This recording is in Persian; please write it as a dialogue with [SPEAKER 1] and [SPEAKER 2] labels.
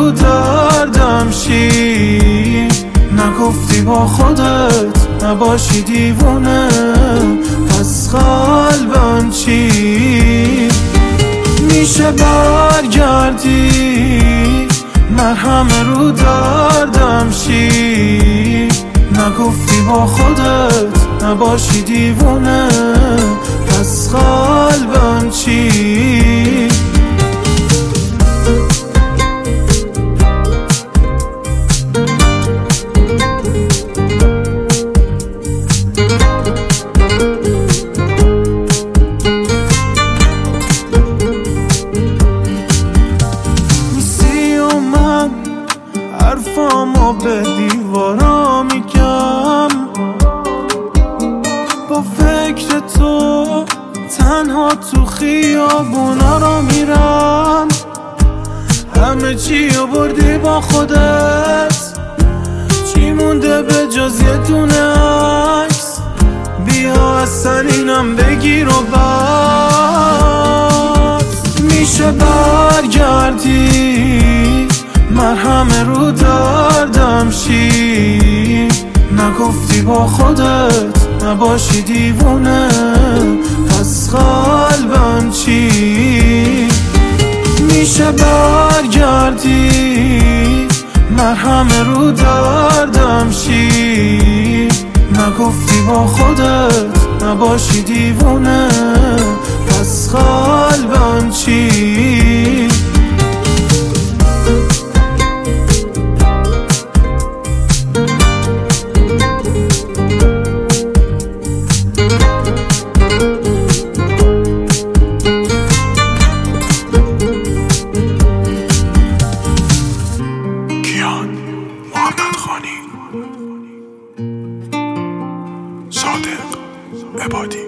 [SPEAKER 1] رو دردم شی، نگفتی با خودت نباشی دیوونه، پس قلبم چی؟ میشه برگردی مرهم رو دردم شی، نگفتی با خودت نباشی دیوونه، پس قلبم چی؟ حرفامو به دیوارا میگم، با فکر تو تنها تو خیابونا رو میرم، همه چی رو بردی با خودت، چی مونده به جز یه دونه عکس؟ بیا از سرینم بگیر و بس. میشه برگردی مرهم رو دردم شی، نگفتی با خودت نباشی دیوونه، پس قلبم چی؟ میشه برگردی مرهم رو دردم شی، نگفتی با خودت نباشی دیوونه، پس قلبم چی؟
[SPEAKER 2] صادق عبادی.